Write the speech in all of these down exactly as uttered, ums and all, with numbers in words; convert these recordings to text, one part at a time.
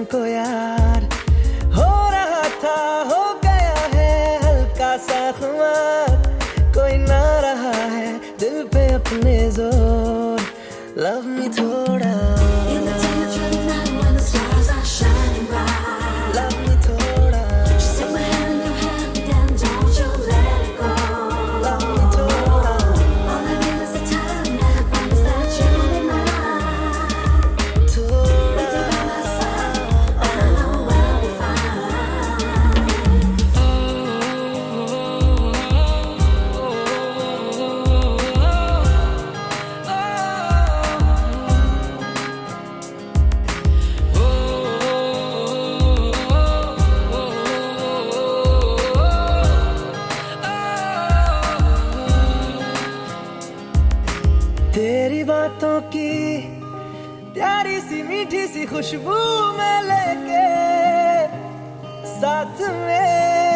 को यार, हो रहा था हो गया है हल्का सा खुमार, कोई ना रहा है दिल पे अपने जोर, लव मी थोड़ा। तेरी बातों की प्यारी सी मीठी सी खुशबू में लेके साथ में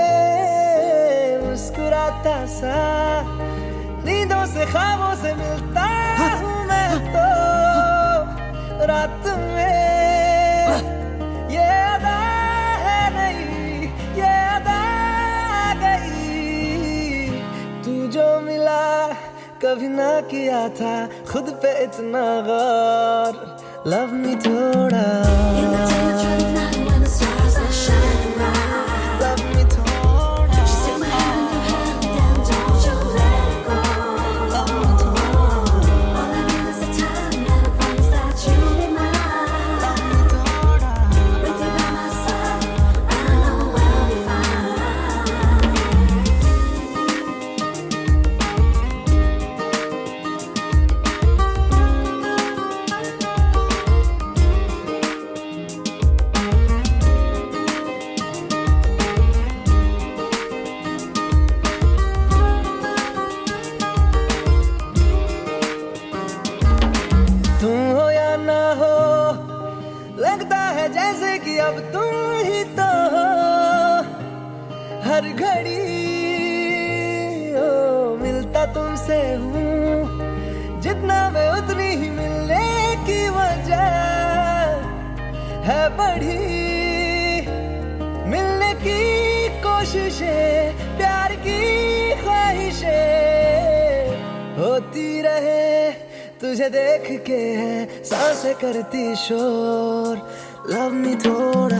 मुस्कुराता सा, नींदों से ख्वाबों से मिलता हूँ मैं तो रात में, ये अदा है नहीं ये अदा आ गई, तू जो मिला कभी ना किया था खुद पे इतना गौर, लव मी थोड़ा। लगता है जैसे कि अब तुम ही तो हो हर घड़ी, ओ मिलता तुमसे हूँ जितना मैं उतनी ही मिलने की वजह है बढ़ी, मिलने की कोशिशें प्यार की ख्वाहिशें होती रहे, तुझे देख के है सांसें करती शोर, लव मी थोड़ा।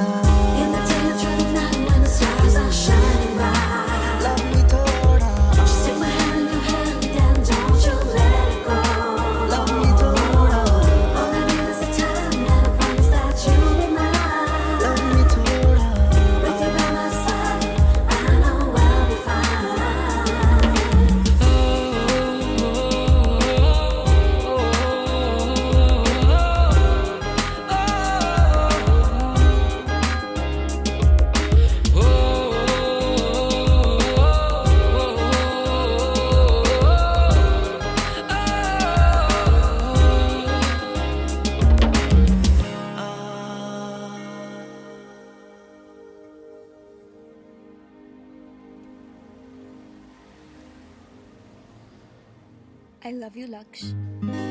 I love you, Laksh.